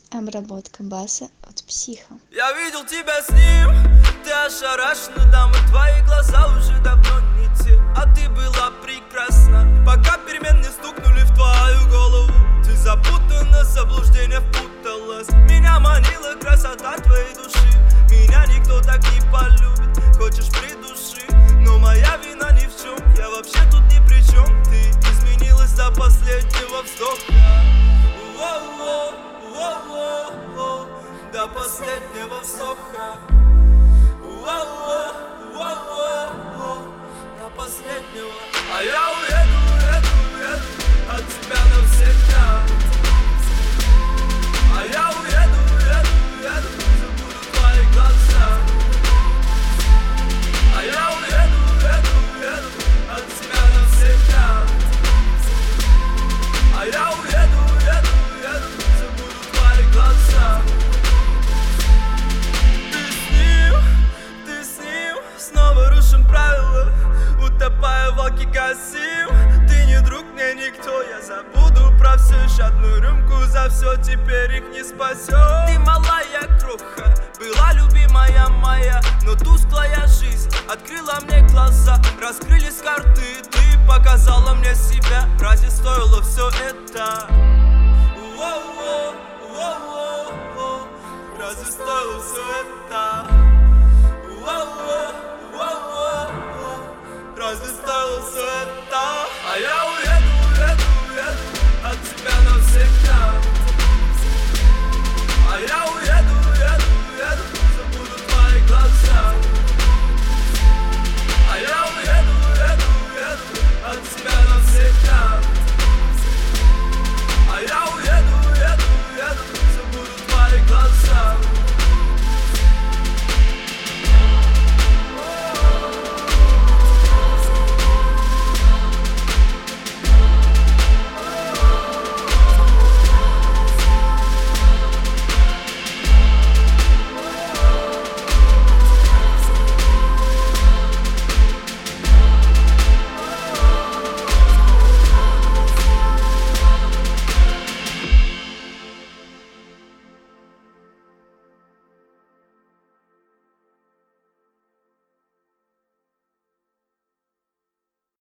Обработка баса от Психа. Я видел тебя с ним, ты ошарашена, дама, твои глаза уже давно не те. А ты была прекрасна, пока перемены стукнули в твою голову. Ты запутана, заблуждение впуталась. Меня манила красота твоей души. Меня никто так не полюбит, хочешь придуши. Но моя вина ни в чем, я вообще тут ни при чем. Ты изменилась до последнего вздоха. До последнего вздоха. До последнего. А я уеду от тебя навсегда. А я уеду, забуду твои глаза. А я уеду от тебя навсегда. А я уеду, забуду твои глаза. Ты с ним, снова рушим правила, утопая в алкоголе. Ты не друг, мне никто, я забуду про все. Одну рюмку за все, теперь их не спасет. Ты малая кроха, была любимая моя, но тусклая жизнь открыла мне глаза. Раскрылись карты, ты показала мне себя. Разве стоило все это? Разве стоило все это?